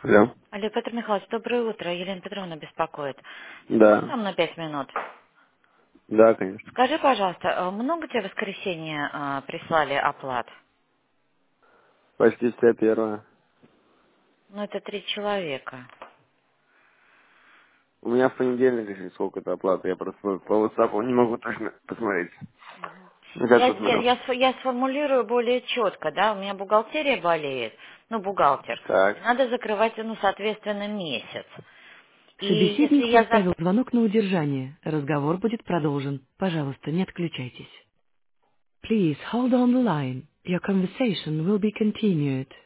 Алло. Алло, Петр Михайлович, доброе утро. Елена Петровна беспокоит. Можешь Да. нам на 5 минут? Да, конечно. Скажи, пожалуйста, много тебе в воскресенье прислали оплат? Почти все первое. Ну, это 3 человека. У меня в понедельник еще сколько-то оплаты. Я просто по WhatsApp не могу точно посмотреть. Ну, сейчас посмотрю. Я сформулирую более четко, да, у меня бухгалтерия болеет, ну, бухгалтерская. Так. Надо закрывать, ну, соответственно, месяц. И если Собеседник я поставил звонок на удержание. Разговор будет продолжен. Пожалуйста, не отключайтесь. Please hold on the line. Your conversation will be continued.